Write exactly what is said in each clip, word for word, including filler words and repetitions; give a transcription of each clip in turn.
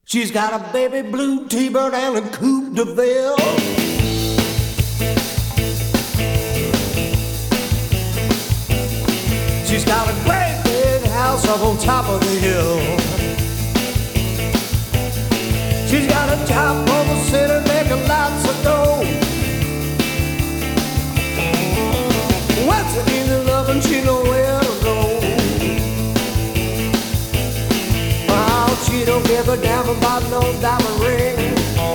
She's got a baby blue T-Bird and a Coupe de Ville. She's got a great big house up on top of the hill. She's got a top of a city making lots of dough. Once she needs a love and she know where to go. Oh, she don't give a damn about no diamond ring.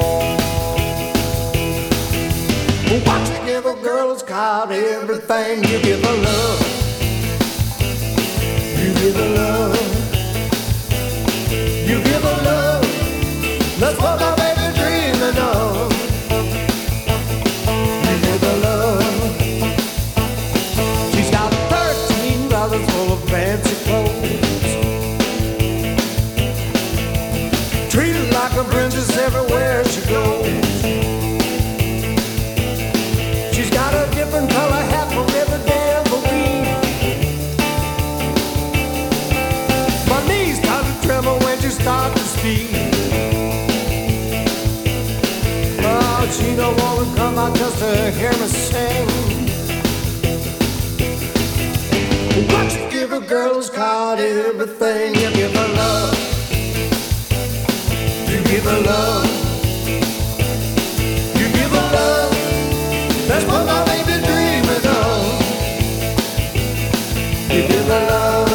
What you give a girl is called everything. You give her love. You give her love. You give her love. That's what my baby dreaming of. You give her love. She's got thirteen brothers full of fancy clothes. Treated like a princess everywhere she goes. She's got a different color hat for every damn week. My knees start to tremble when she starts to speak. Oh, she don't wanna come out just to hear me sing. What you give a girl's got everything. You give her love. You give her love. You give her love. That's what my baby dreaming of. You give her love.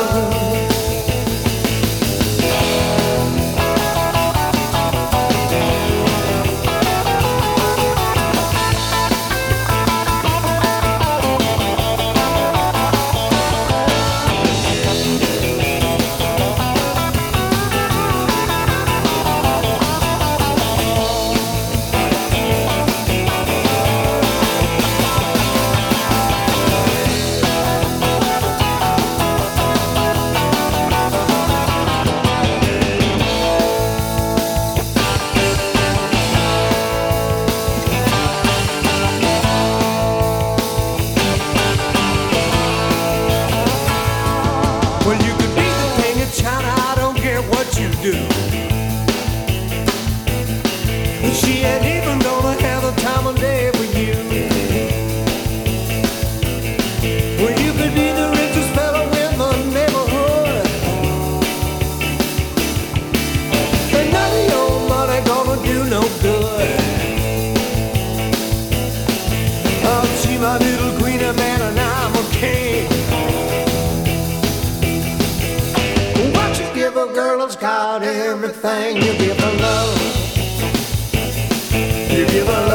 Well, you could be the king of China, I don't care what you do. She ain't even gonna have the time of day for you. Well, you could be the richest fellow in the neighborhood, but none of your money gonna do no good. Oh, she my little queen of man and I'm a king. Give a girl that's got everything. You give her love. You give her love.